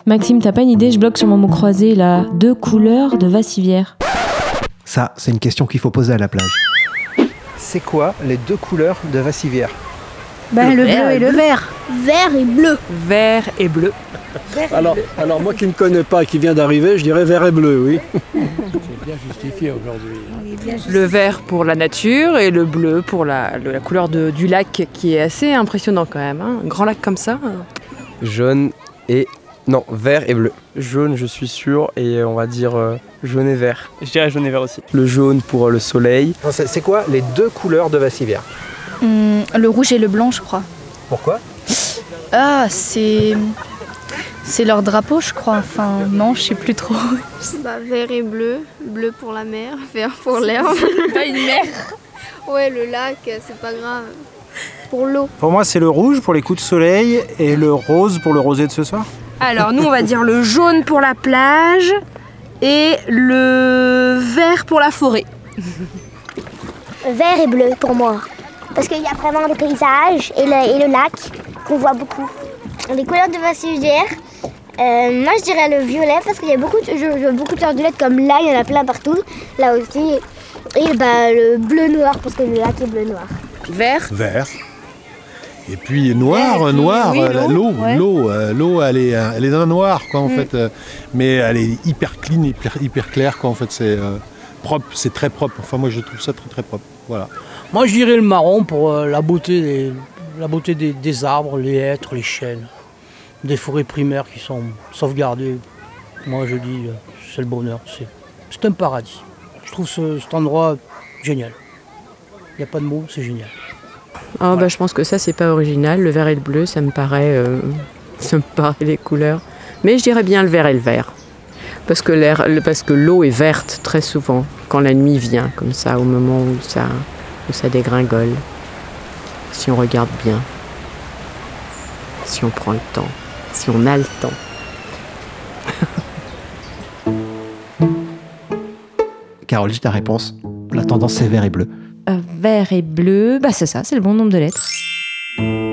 Maxime, t'as pas une idée? Je bloque sur mon mot croisé là. 2 couleurs de vassivière. Ça, c'est une question qu'il faut poser à la plage. C'est quoi les 2 couleurs de vassivière? Le bleu et le vert. Vert et bleu. Vert et bleu. Alors moi qui ne connais pas, qui vient d'arriver, je dirais vert et bleu, oui. C'est bien justifié aujourd'hui. Le vert pour la nature et le bleu pour la couleur du lac qui est assez impressionnant quand même. Un grand lac comme ça. Jaune et... Non, vert et bleu. Jaune, je suis sûr, et on va dire jaune et vert. Je dirais jaune et vert aussi. Le jaune pour le soleil. C'est quoi les 2 couleurs de vassivière? Le rouge et le blanc, je crois. Pourquoi? Ah, c'est leur drapeau, je crois. Enfin, non, je sais plus trop. Vert et bleu. Bleu pour la mer, vert pour l'herbe. Pas une mer. Ouais, le lac, c'est pas grave. Pour l'eau. Pour moi, c'est le rouge pour les coups de soleil et le rose pour le rosé de ce soir. Alors, nous, on va dire le jaune pour la plage et le vert pour la forêt. Vert et bleu pour moi. Parce qu'il y a vraiment le paysage et le lac qu'on voit beaucoup. Les couleurs de vassivière, moi je dirais le violet parce qu'il y a beaucoup de fleurs violettes comme là, il y en a plein partout, là aussi. Et le bleu-noir parce que le lac est bleu-noir. Vert. Vert. Et puis noir, l'eau elle est dans le noir quoi en fait, mais elle est hyper clean, hyper claire quoi en fait, c'est propre, c'est très propre. Enfin moi je trouve ça très très propre. Voilà. Moi je dirais le marron pour la beauté des arbres, les hêtres, les chênes, des forêts primaires qui sont sauvegardées. Moi je dis c'est le bonheur, c'est un paradis. Je trouve cet endroit génial. Il n'y a pas de mots, c'est génial. Je pense que ça c'est pas original. Le vert et le bleu, ça me paraît les couleurs. Mais je dirais bien le vert et le vert. Parce que l'eau est verte très souvent quand la nuit vient, comme ça, au moment où ça dégringole. Si on regarde bien, si on prend le temps, si on a le temps. Carole, j'ai ta réponse. La tendance, c'est vert et bleu. Vert et bleu, c'est ça, c'est le bon nombre de lettres.